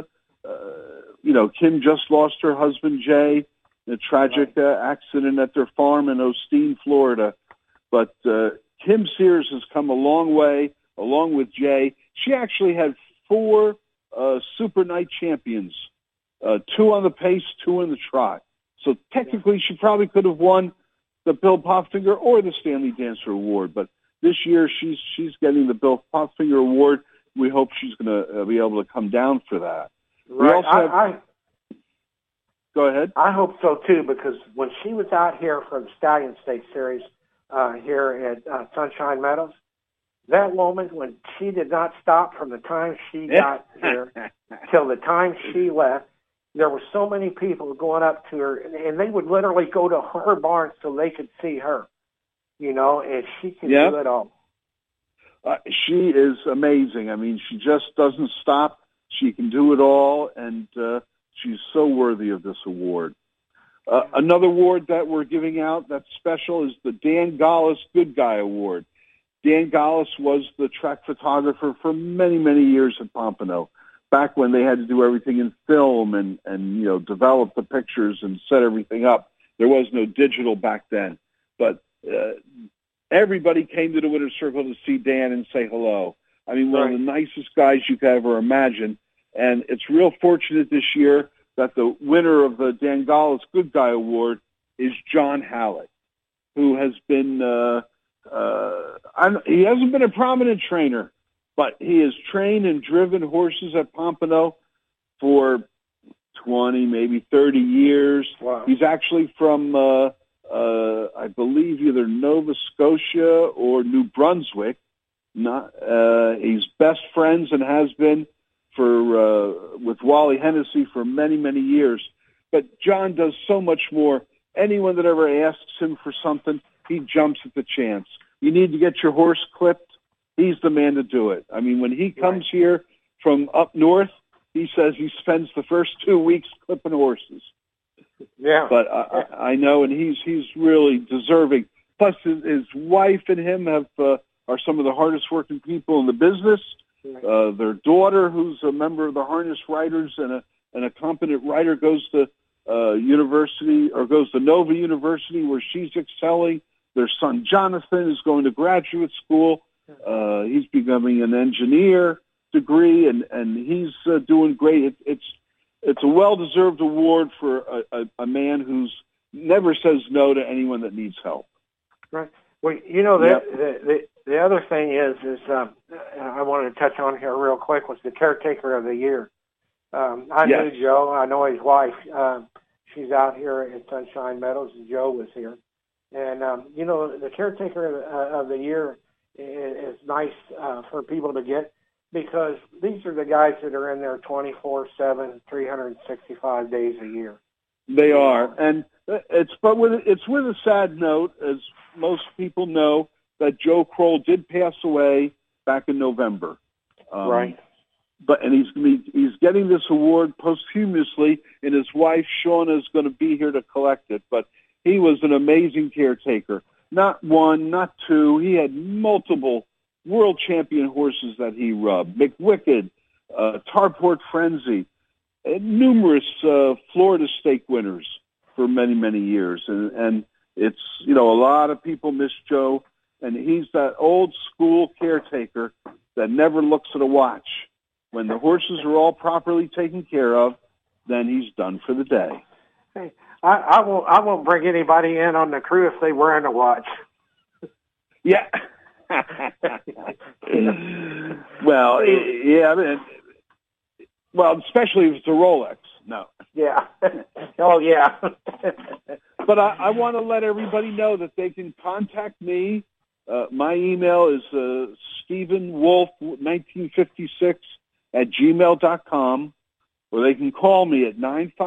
B: Kim just lost her husband Jay in a tragic accident at their farm in Osteen, Florida. But Kim Sears has come a long way, along with Jay. She actually had 4 Super Night champions, 2 on the pace, 2 in the trot. So technically, she probably could have won the Bill Popfinger or the Stanley Dancer Award. But this year, she's getting the Bill Popfinger Award. We hope she's going to be able to come down for that.
C: Right.
B: Go ahead.
C: I hope so, too, because when she was out here for the Stallion Stakes Series here at Sunshine Meadows, that woman, when she did not stop from the time she got here till the time she left, there were so many people going up to her, and they would literally go to her barn so they could see her, and she can do it all.
B: She is amazing. I mean, she just doesn't stop. She can do it all, and she's so worthy of this award. Another award that we're giving out that's special is the Dan Gollis Good Guy Award. Dan Gollis was the track photographer for many, many years at Pompano, back when they had to do everything in film and develop the pictures and set everything up. There was no digital back then. But everybody came to the Winner's Circle to see Dan and say hello. I mean, one of the nicest guys you could ever imagine. And it's real fortunate this year that the winner of the Dan Gollis Good Guy Award is John Hallett, who has been, he hasn't been a prominent trainer, but he has trained and driven horses at Pompano for 20, maybe 30 years.
C: Wow.
B: He's actually from, I believe, either Nova Scotia or New Brunswick. He's best friends and has been with Wally Hennessy for many, many years. But John does so much more. Anyone that ever asks him for something, he jumps at the chance. You need to get your horse clipped, he's the man to do it. I mean, when he comes here from up north, he says he spends the first 2 weeks clipping horses.
C: Yeah.
B: But I know, and he's really deserving. Plus, his wife and him are some of the hardest working people in the business. Their daughter, who's a member of the Harness Writers and a competent writer, goes to university, or goes to Nova University, where she's excelling. Their son Jonathan is going to graduate school. He's becoming an engineer degree, and he's doing great. It's a well-deserved award for a man who's never says no to anyone that needs help.
C: Right. Well, the other thing is I wanted to touch on here real quick, was the Caretaker of the Year. I knew Joe. I know his wife. She's out here at Sunshine Meadows, and Joe was here. And, the Caretaker of the Year is nice for people to get, because these are the guys that are in there 24/7, 365 days a year.
B: They are. And it's with a sad note, as most people know, that Joe Kroll did pass away back in November.
C: Right.
B: And he's getting this award posthumously, and his wife Shauna is going to be here to collect it. But he was an amazing caretaker. not one, not two. He had multiple world champion horses that he rubbed. McWicked, Tarport Frenzy, and numerous Florida stake winners for many, many years. And it's, a lot of people miss Joe, and he's that old school caretaker that never looks at a watch. When the horses are all properly taken care of, then he's done for the day.
C: Hey, I won't bring anybody in on the crew if they wearing a watch.
B: Yeah. Well, yeah. Well, especially if it's a Rolex. No.
C: Yeah. Oh, yeah.
B: But I want to let everybody know that they can contact me. My email is StephenWolf1956 @gmail.com, or they can call me at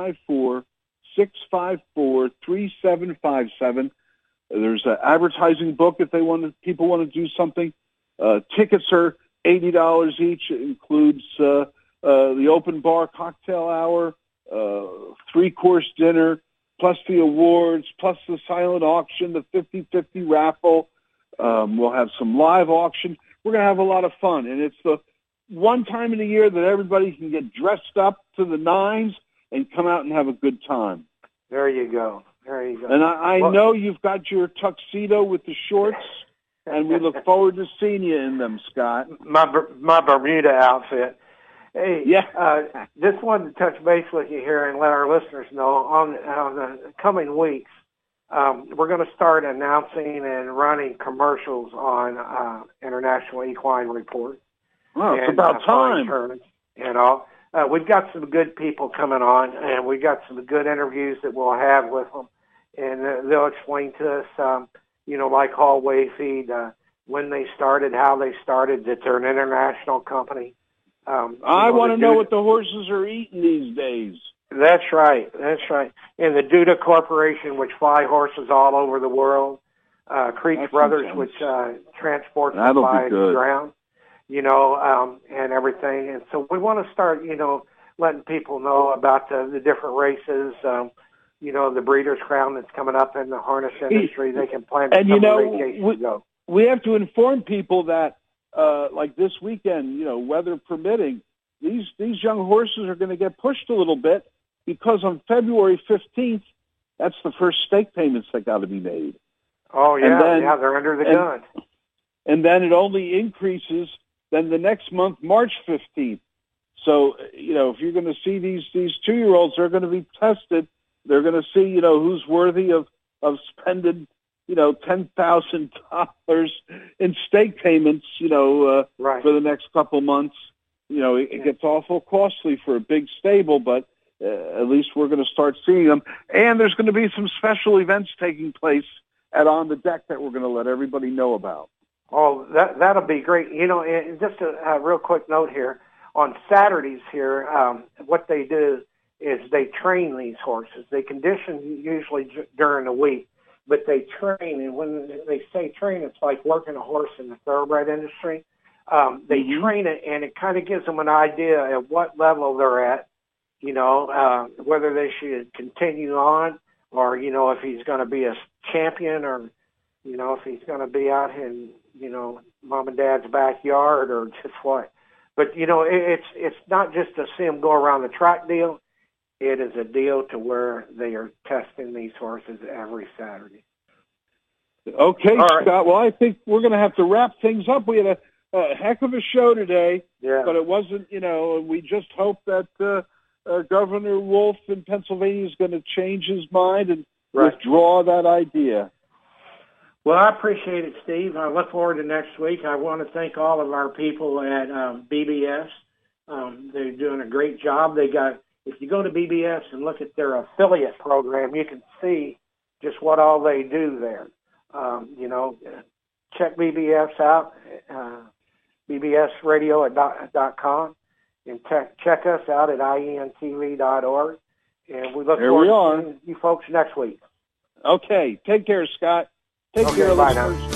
B: 954-654-3757. There's an advertising book if people want to do something. Tickets are $80 each. It includes the open bar cocktail hour, 3-course dinner, plus the awards, plus the silent auction, the 50-50 raffle. We'll have some live auction. We're going to have a lot of fun, and it's the one time in the year that everybody can get dressed up to the nines and come out and have a good time.
C: There you go. There you go.
B: And I know you've got your tuxedo with the shorts, and we look forward to seeing you in them, Scott.
C: My Bermuda outfit. Hey,
B: yeah.
C: Just wanted to touch base with you here and let our listeners know on the coming weeks, we're going to start announcing and running commercials on International Equine Report.
B: Oh, it's about time.
C: We've got some good people coming on, and we've got some good interviews that we'll have with them. And they'll explain to us, like Hallway Feed, when they started, how they started, that they're an international company.
B: I want to know what the horses are eating these days.
C: That's right. And the Duda Corporation, which fly horses all over the world. Creech Brothers, which transport them by ground. And everything. And so we want to start, letting people know about the different races, the Breeders' Crown that's coming up in the harness industry. They can plan to
B: we have to inform people that, like this weekend, weather permitting, these young horses are going to get pushed a little bit because on February 15th, that's the first stake payments that got to be made.
C: Oh, yeah. They're under the gun.
B: And then it only increases then the next month, March 15th. So, if you're going to see these 2-year-olds, they're going to be tested. They're going to see, who's worthy of spending, $10,000 in stake payments,
C: right,
B: for the next couple months. It gets awful costly for a big stable, but at least we're going to start seeing them. And there's going to be some special events taking place On the Deck that we're going to let everybody know about.
C: Oh, that'll be great. And just a real quick note here. On Saturdays here, what they do is they train these horses. They condition usually during the week, but they train. And when they say train, it's like working a horse in the thoroughbred industry. They train it, and it kind of gives them an idea at what level they're at, whether they should continue on or, if he's going to be a champion or, if he's going to be out in, mom and dad's backyard or just what. But, it's not just to see him go around the track deal. It is a deal to where they are testing these horses every Saturday.
B: Okay, Scott. Well, I think we're going to have to wrap things up. We had a heck of a show today, but it wasn't, we just hope that Governor Wolf in Pennsylvania is going to change his mind and withdraw that idea.
C: Well, I appreciate it, Steve. I look forward to next week. I want to thank all of our people at BBS. They're doing a great job. If you go to BBS and look at their affiliate program, you can see just what all they do there. Check BBS out, bbsradio.com, and check us out at ientv.org. And we look forward to seeing you folks next week.
B: Okay. Take care, Scott. Take care,
C: bye
B: listeners.
C: now.